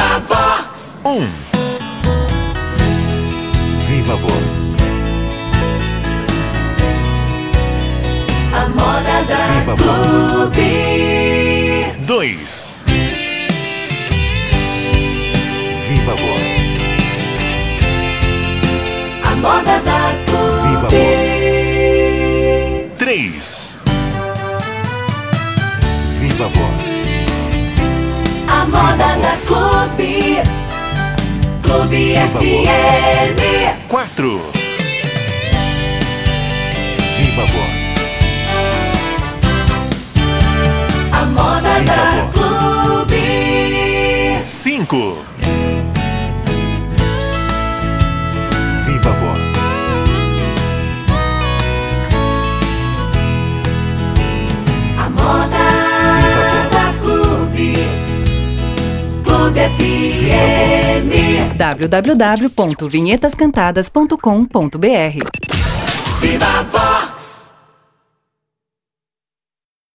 Viva Vox. Viva Vox. A moda da Viva Clube. 2. Viva Vox. A moda da Viva Clube. 3. Viva Vox. A moda da Clube. Clube FM. 4. Viva Vox. A moda Viva da Vox. Clube. 5. Viva Vox. A moda da Clube. Clube FM. www.vinhetascantadas.com.br. Viva Vox.